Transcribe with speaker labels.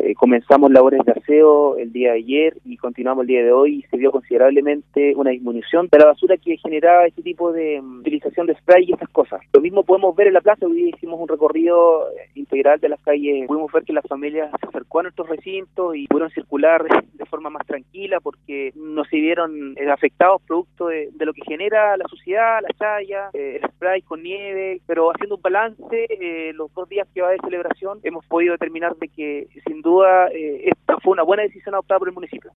Speaker 1: comenzamos labores de aseo el día de ayer y continuamos el día de hoy, y se vio considerablemente una disminución de la basura que generaba este tipo de utilización de spray y estas cosas. Lo mismo podemos ver en la plaza. Hoy hicimos un recorrido integral de las calles. Pudimos ver que las familias se acercó a nuestros recintos y pudieron circular de forma más tranquila porque no se vieron afectados producto de lo que genera la suciedad, la chaya, el spray con nieve. Pero haciendo un balance, los 2 días que va de celebración, hemos podido determinar de que sin duda esta fue una buena decisión adoptada por el municipio.